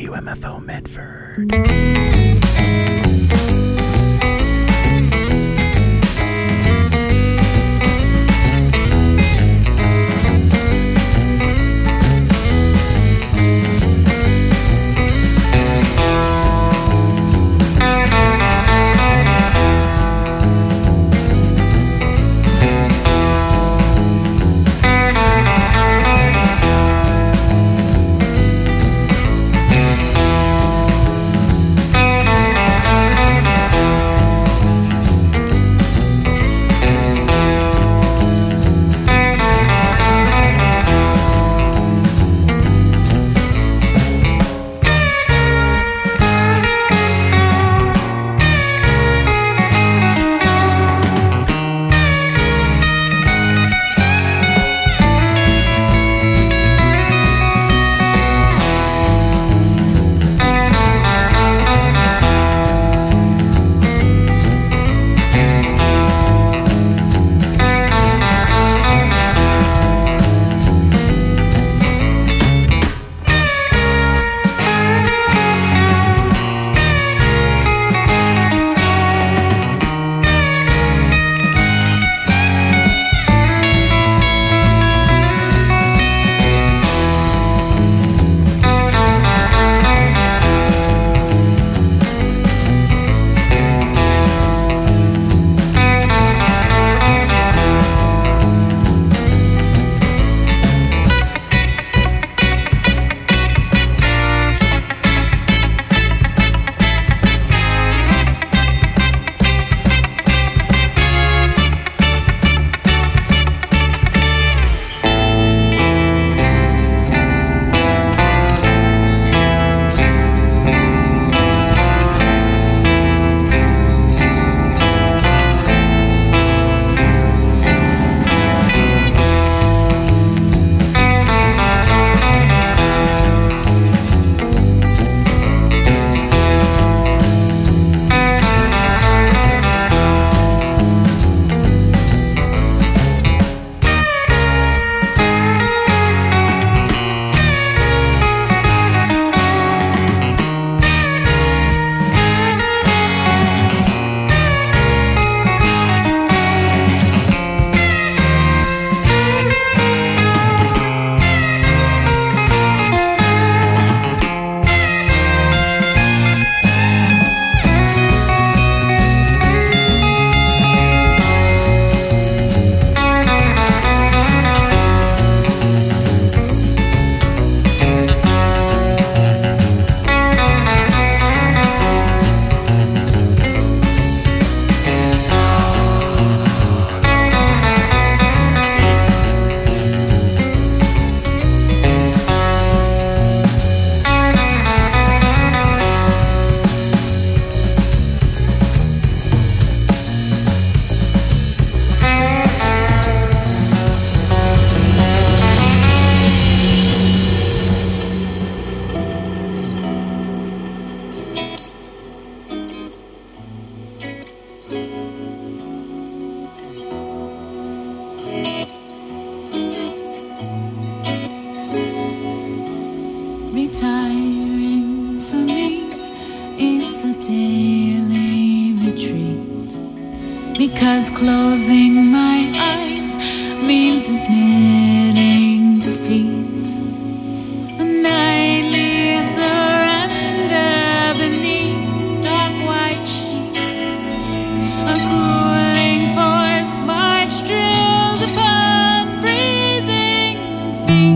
WMFO Medford. Retiring for me is a daily retreat, because closing my eyes means admitting defeat. A nightly surrender beneath stark white sheets, a grueling forced march drilled upon freezing feet.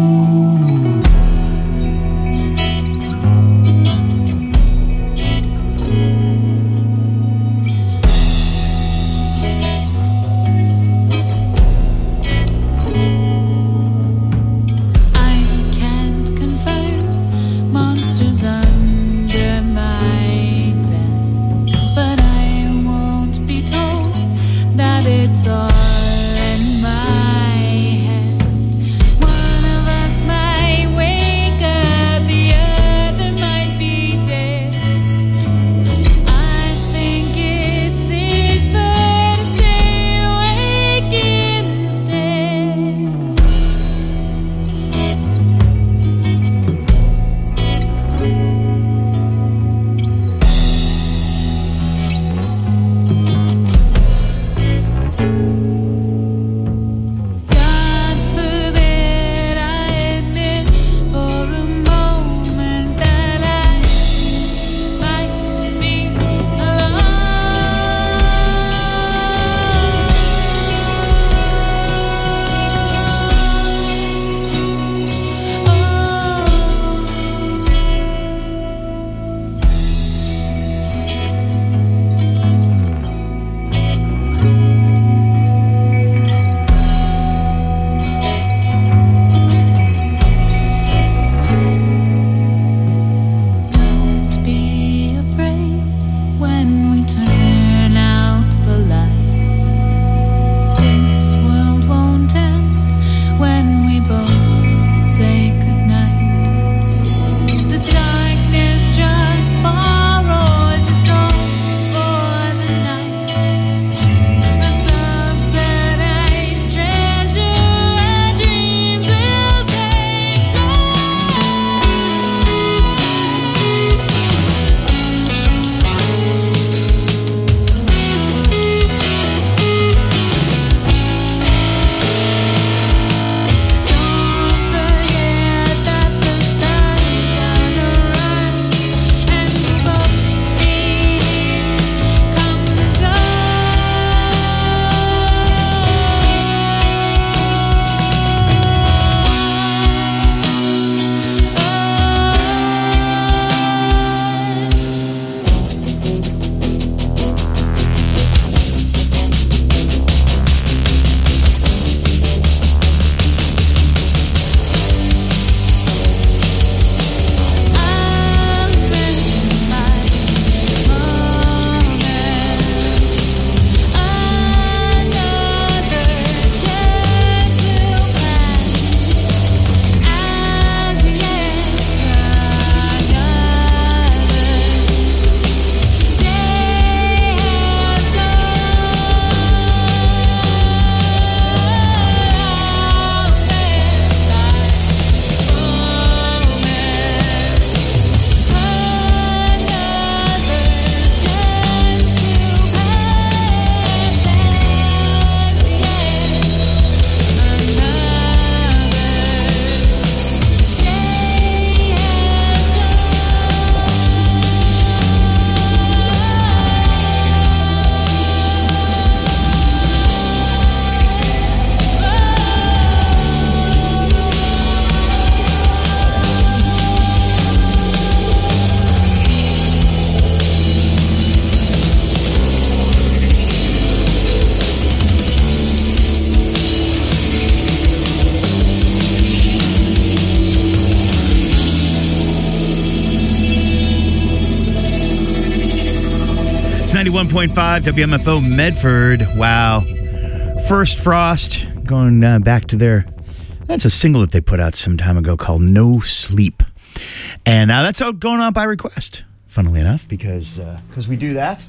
91.5 WMFO Medford. Wow. First Frost, going back to that's a single that they put out some time ago called No Sleep. And that's out going on by request, funnily enough, because we do that.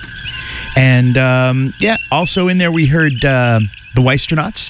And also in there we heard the Weisternauts,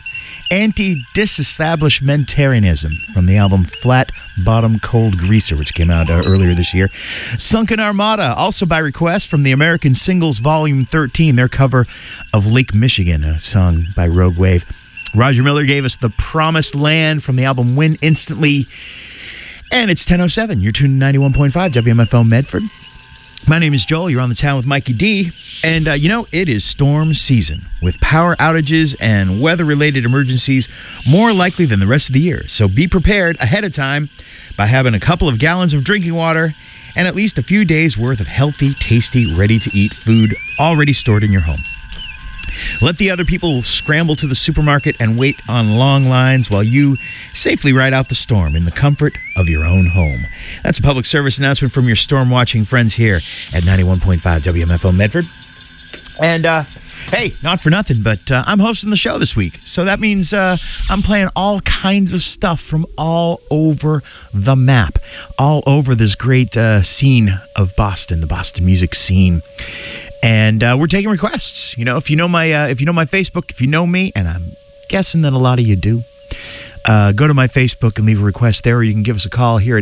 Anti-Disestablishmentarianism from the album Flat Bottom Cold Greaser, which came out earlier this year. Sunken Armada, also by request from the American Singles Volume 13, their cover of Lake Michigan, a song by Rogue Wave. Roger Miller gave us The Promised Land from the album Win Instantly. And it's 10:07. You're tuned to 91.5 WMFO Medford. My name is Joel. You're on the town with Mikey D. And, it is storm season with power outages and weather-related emergencies more likely than the rest of the year. So be prepared ahead of time by having a couple of gallons of drinking water and at least a few days' worth of healthy, tasty, ready-to-eat food already stored in your home. Let the other people scramble to the supermarket and wait on long lines while you safely ride out the storm in the comfort of your own home. That's a public service announcement from your storm watching friends here at 91.5 WMFO Medford. And, hey, not for nothing, but I'm hosting the show this week. So that means I'm playing all kinds of stuff from all over the map, all over this great scene of Boston, the Boston music scene. And we're taking requests. If you know my Facebook, if you know me, and I'm guessing that a lot of you do, go to my Facebook and leave a request there, or you can give us a call here at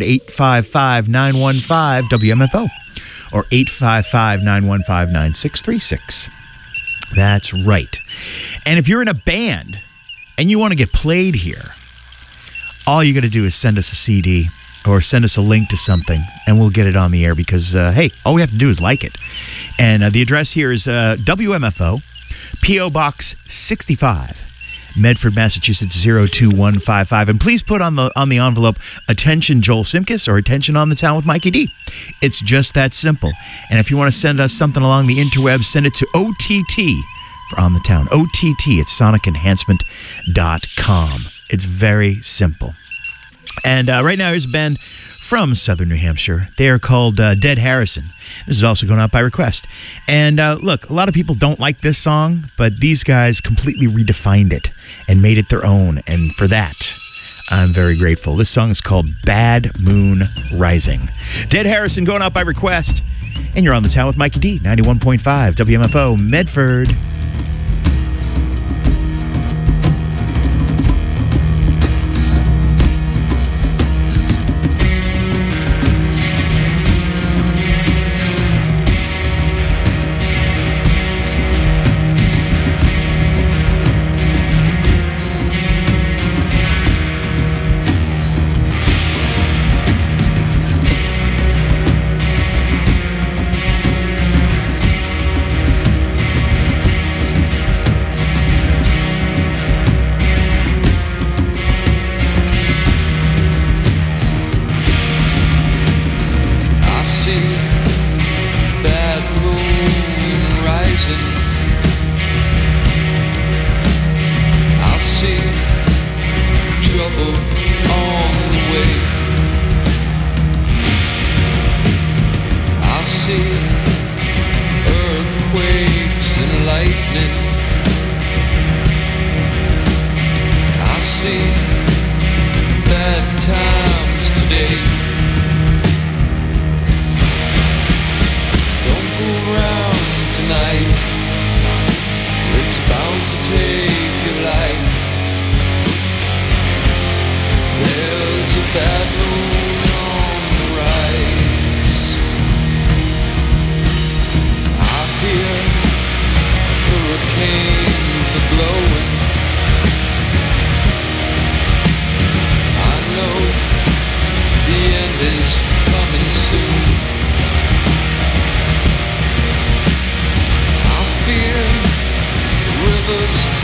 855-915-WMFO or 855-915-9636. That's right. And if you're in a band and you want to get played here, all you got to do is send us a CD or send us a link to something, and we'll get it on the air because, hey, all we have to do is like it. And the address here is WMFO, P.O. Box 65, Medford, Massachusetts 02155. And please put on the envelope, attention Joel Simkus or attention On the Town with Mikey D. It's just that simple. And if you want to send us something along the interwebs, send it to OTT for On the Town. OTT, it's sonicenhancement.com. It's very simple. And right now, here's a band from Southern New Hampshire. They are called Dead Harrison. This is also going out by request. And look, a lot of people don't like this song, but these guys completely redefined it and made it their own. And for that, I'm very grateful. This song is called Bad Moon Rising. Dead Harrison going out by request. And you're on the town with Mikey D, 91.5 WMFO Medford. Rivers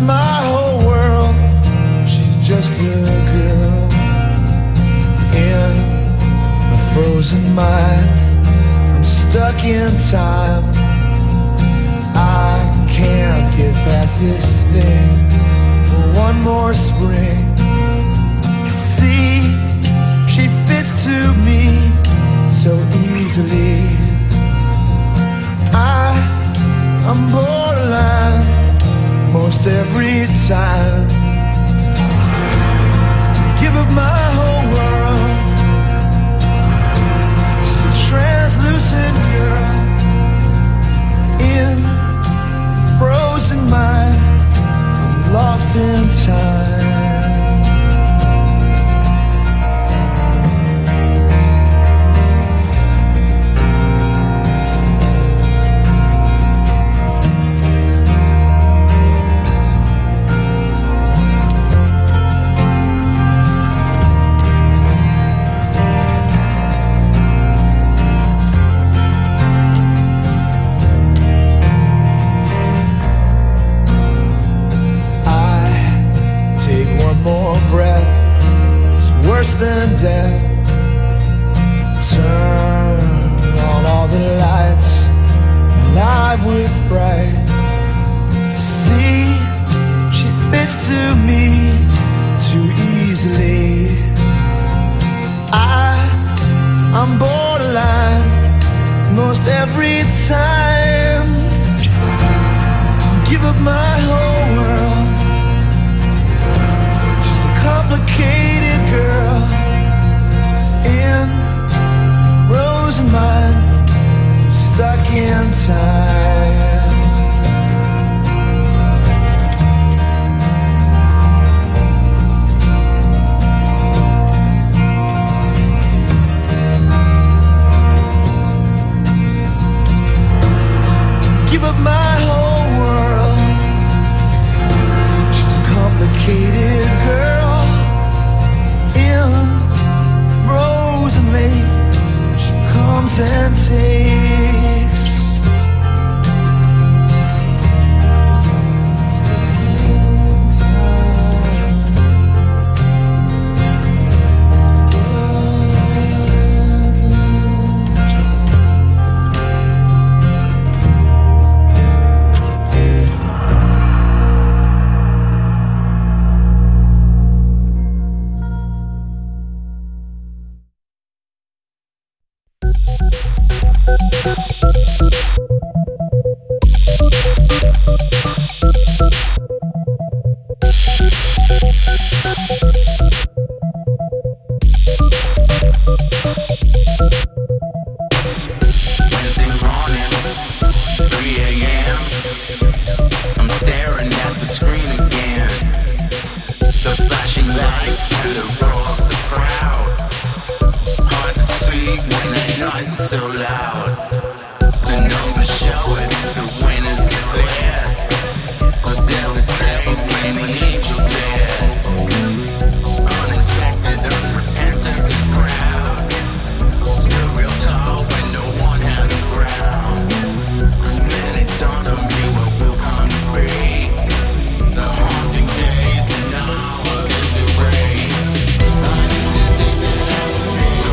my whole world. She's just a girl in a frozen mind. I'm stuck in time. I can't get past this thing for one more spring. See, she fits to me so easily. I'm borderline most every time. Give up my whole world. She's a translucent girl in a frozen mind. I'm lost in time. Than death. Turn on all the lights, alive with fright. See, she fits to me too easily. I'm borderline most every time. Give up my whole world. She's a complicated girl in frozen mind, stuck in time. Give up my whole world. She's a complicated girl in frozen lake. She comes and takes.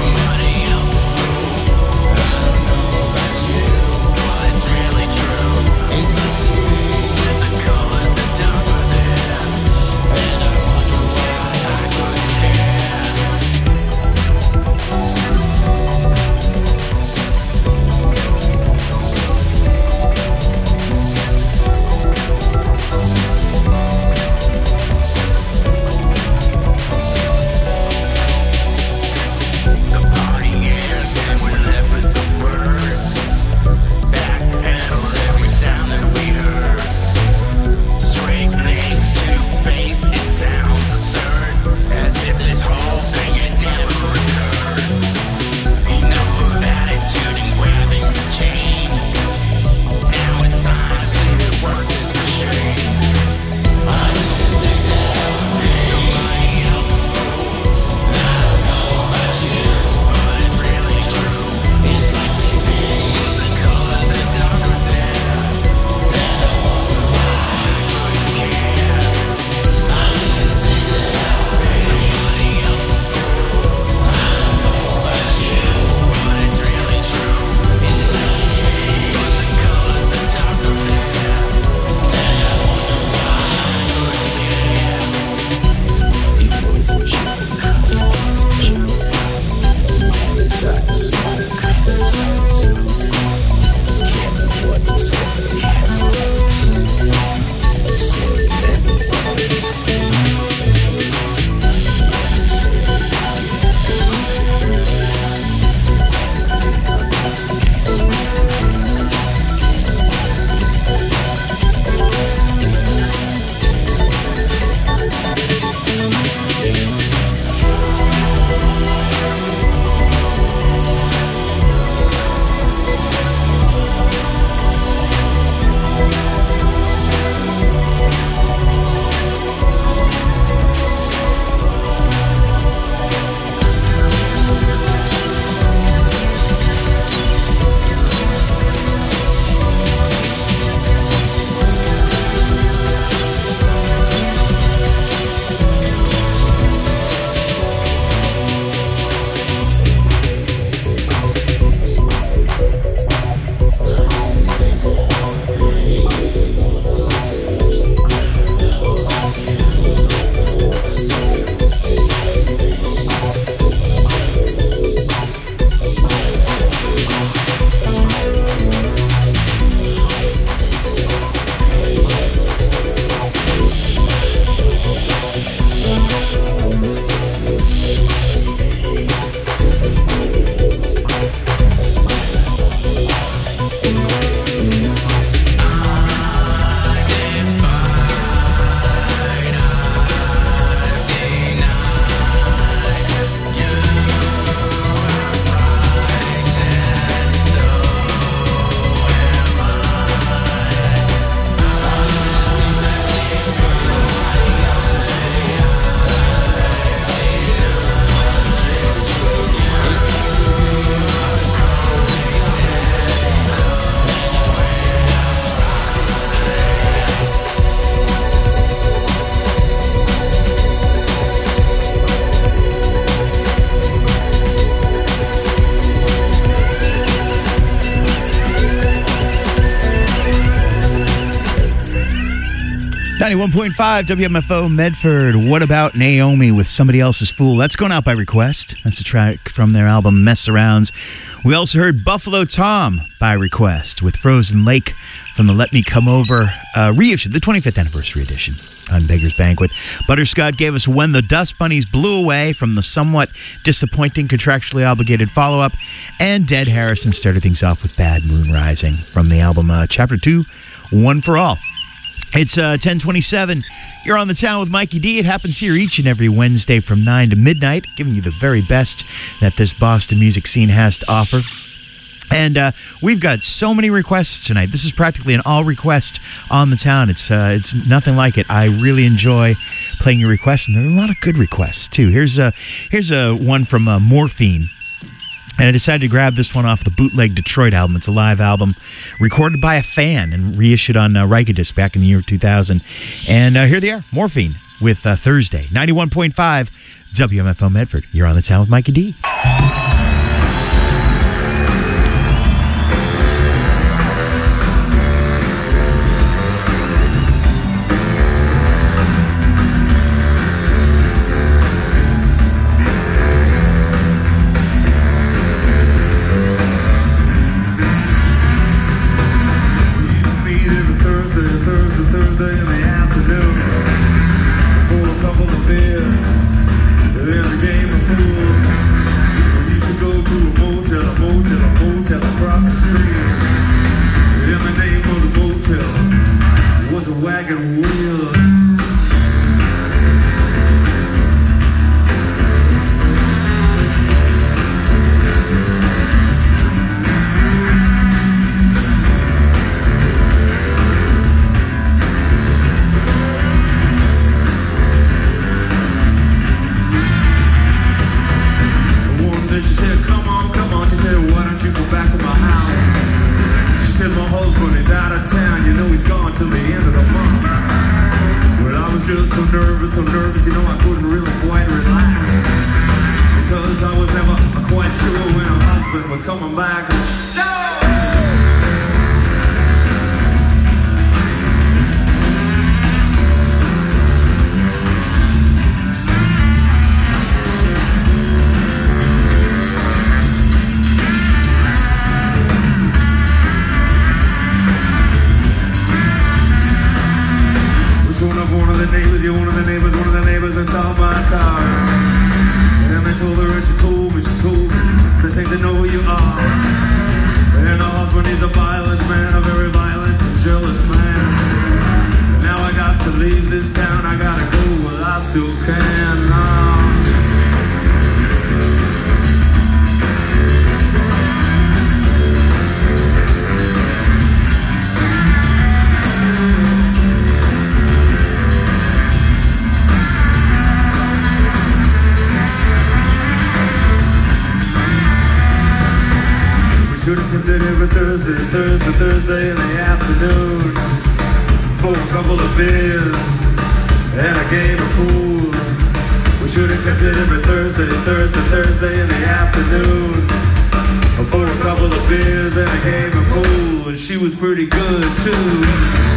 Somebody else, I don't know about you, but it's really true. 91.5 WMFO Medford. What about Naomi with Somebody Else's Fool? That's going out by request. That's a track from their album Mess Arounds. We also heard Buffalo Tom by request with Frozen Lake from the Let Me Come Over reissue, the 25th anniversary edition on Beggar's Banquet. Butterscott gave us When the Dust Bunnies Blew Away from the somewhat disappointing contractually obligated follow-up. And Dead Harrison started things off with Bad Moon Rising from the album Chapter 2, One for All. It's 10:27. You're on The Town with Mikey D. It happens here each and every Wednesday from 9 to midnight, giving you the very best that this Boston music scene has to offer. And we've got so many requests tonight. This is practically an all request on The Town. It's nothing like it. I really enjoy playing your requests, and there are a lot of good requests too. Here's a one from Morphine. And I decided to grab this one off the Bootleg Detroit album. It's a live album recorded by a fan and reissued on Rykodisc back in the year of 2000. And here they are, Morphine with Thursday. 91.5 WMFO Medford. You're on The Town with Mikey D. Thursday in the afternoon for a couple of beers and a game of pool. We should have kept it every Thursday in the afternoon for a couple of beers and a game of pool. And she was pretty good too.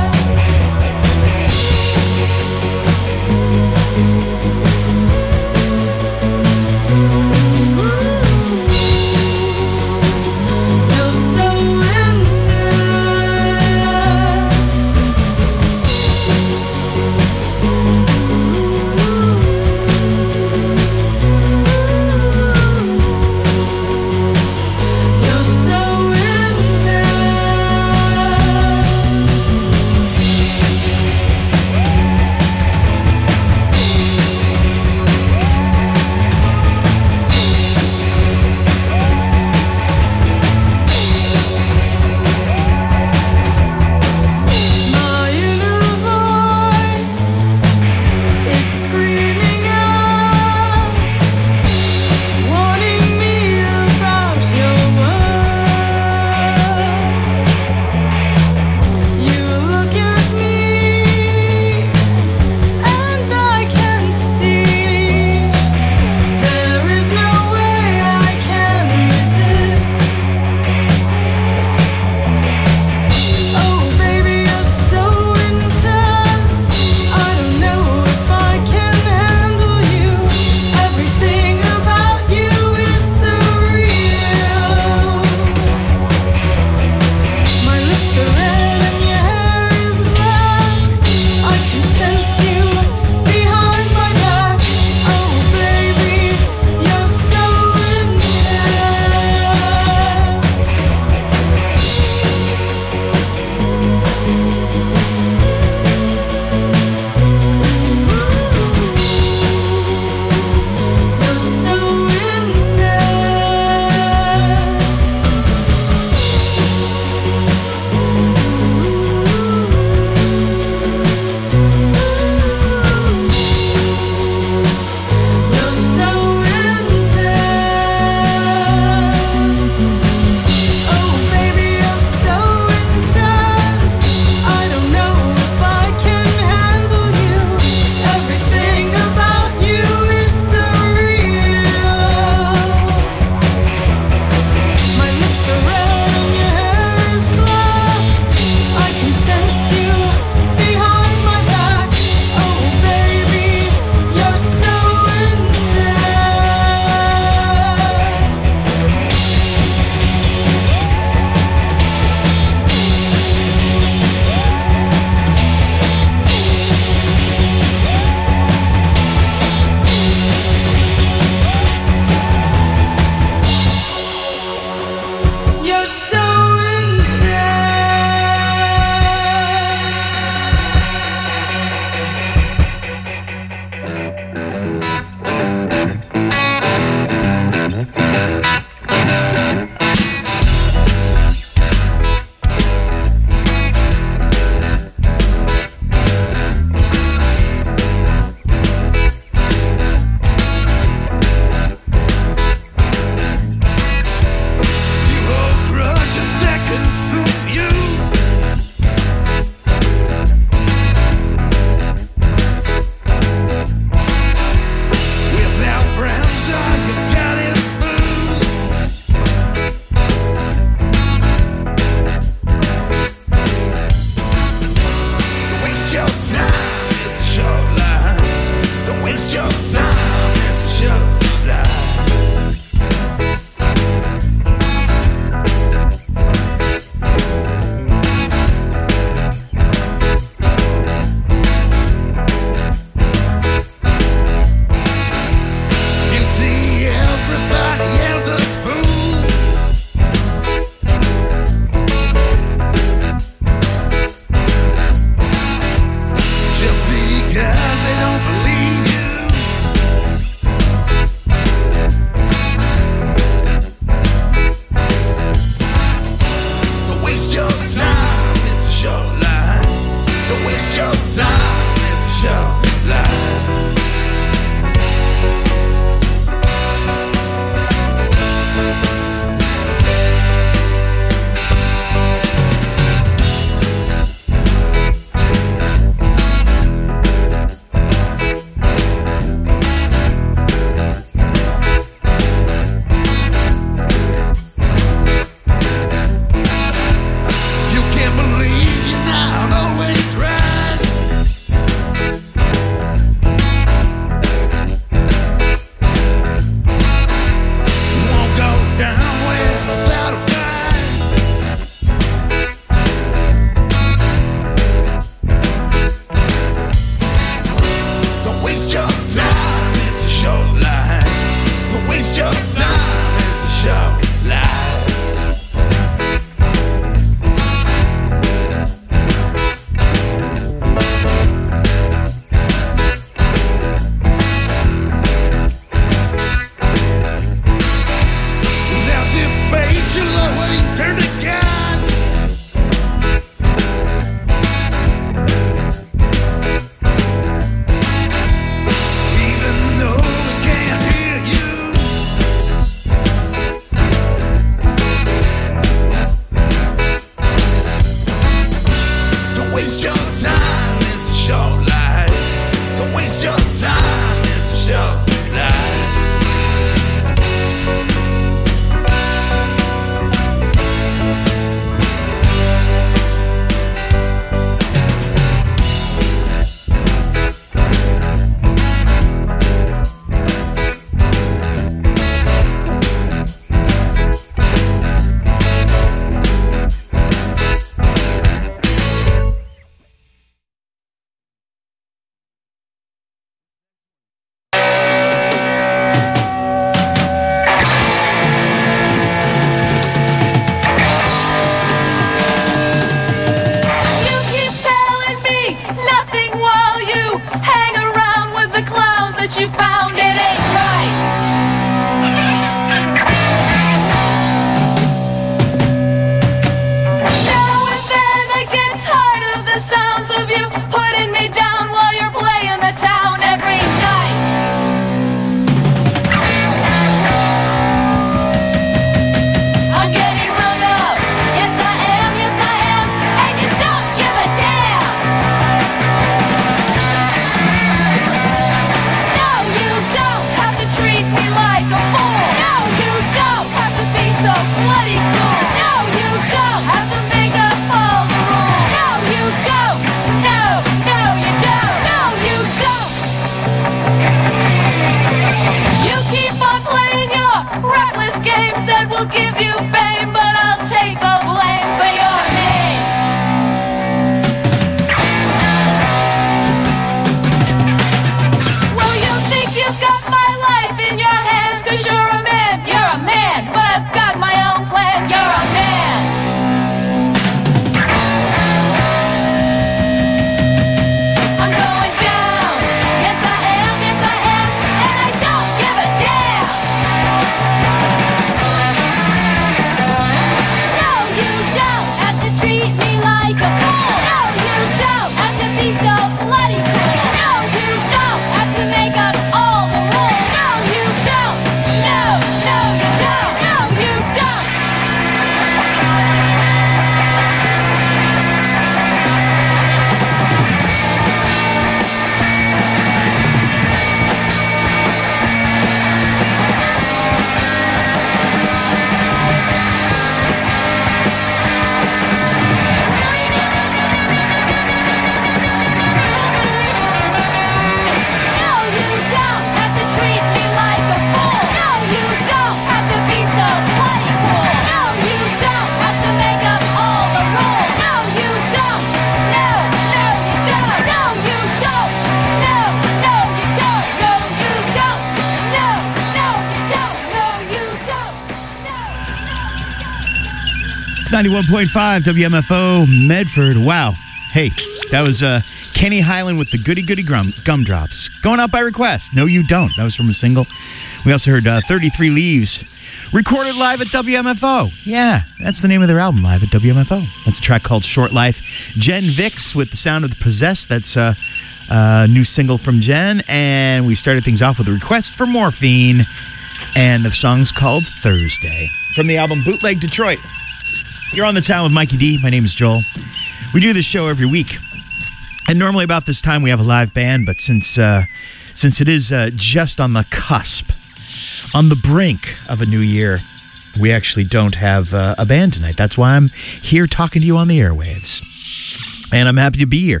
It's 91.5 WMFO Medford. Wow. Hey, that was Kenny Highland with the Goody Goody Gumdrops. Going out by request. No, you don't. That was from a single. We also heard 33 Leaves, recorded live at WMFO. Yeah, that's the name of their album, Live at WMFO. That's a track called Short Life. Jen Vix with The Sound of the Possessed. That's a new single from Jen. And we started things off with a request for Morphine. And the song's called Thursday. From the album Bootleg Detroit. You're on the town with Mikey D. My name is Joel. We do this show every week. And normally about this time we have a live band, but since it is just on the cusp, on the brink of a new year, we actually don't have a band tonight. That's why I'm here talking to you on the airwaves. And I'm happy to be here.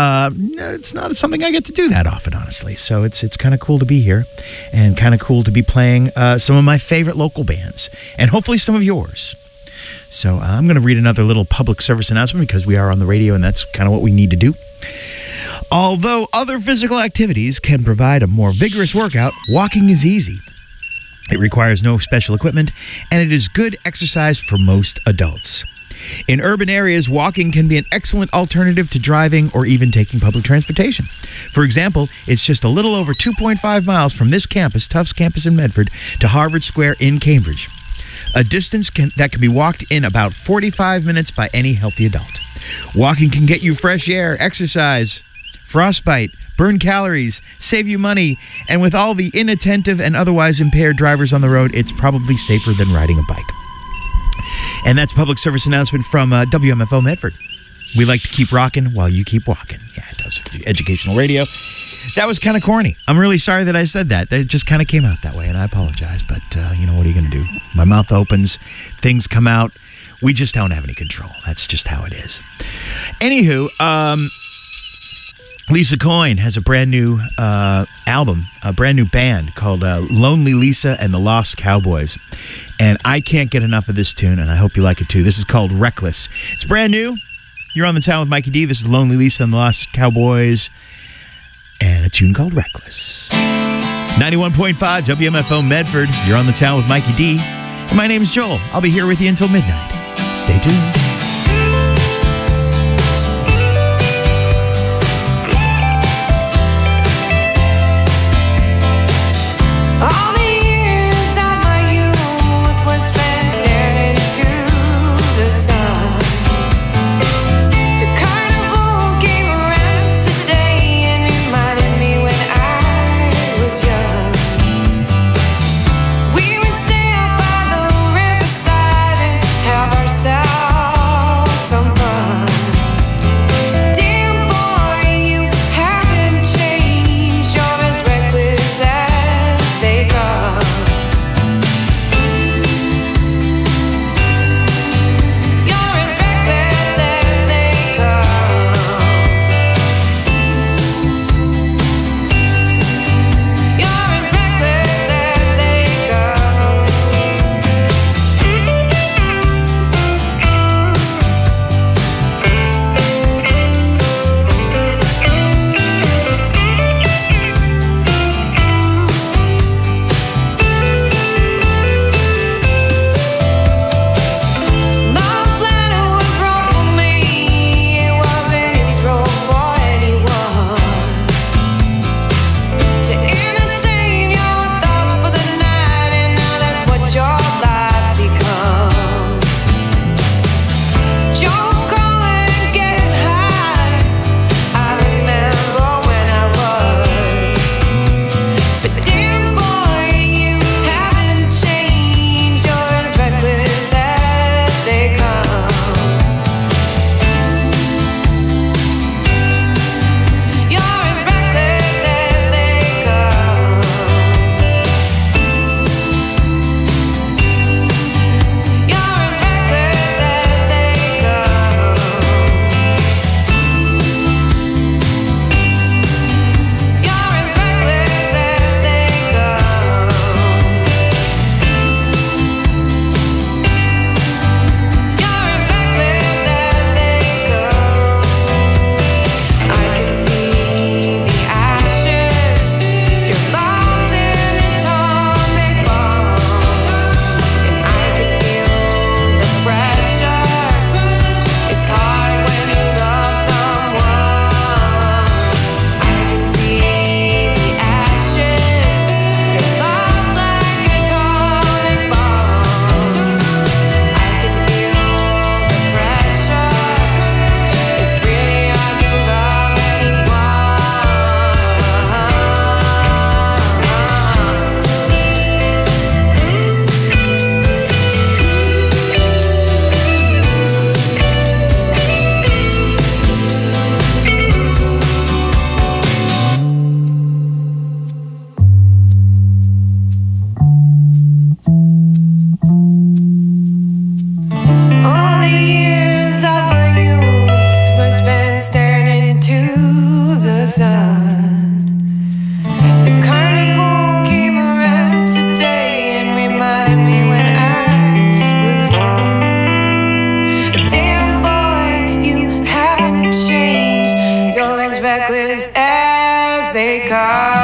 It's not something I get to do that often, honestly. So it's kind of cool to be here and kind of cool to be playing some of my favorite local bands and hopefully some of yours. So I'm going to read another little public service announcement because we are on the radio and that's kind of what we need to do. Although other physical activities can provide a more vigorous workout, walking is easy. It requires no special equipment and it is good exercise for most adults. In urban areas, walking can be an excellent alternative to driving or even taking public transportation. For example, it's just a little over 2.5 miles from this campus, Tufts campus in Medford, to Harvard Square in Cambridge. A distance that can be walked in about 45 minutes by any healthy adult. Walking can get you fresh air, exercise, frostbite, burn calories, save you money, and with all the inattentive and otherwise impaired drivers on the road, it's probably safer than riding a bike. And that's a public service announcement from WMFO Medford. We like to keep rocking while you keep walking. Yeah, it does. Educational radio. That was kind of corny. I'm really sorry that I said that. It just kind of came out that way, and I apologize. But, what are you going to do? My mouth opens. Things come out. We just don't have any control. That's just how it is. Anywho, Lisa Coyne has a brand new album, a brand new band called Lonely Lisa and the Lost Cowboys. And I can't get enough of this tune, and I hope you like it too. This is called Reckless. It's brand new. You're on the town with Mikey D. This is Lonely Lisa and the Lost Cowboys. And a tune called Reckless. 91.5 WMFO Medford. You're on the town with Mikey D. And my name's Joel. I'll be here with you until midnight. Stay tuned. All the years of my youth were spent staring into the sun. The carnival came around today and reminded me when I was young. We would stay up by the riverside and have ourselves make up.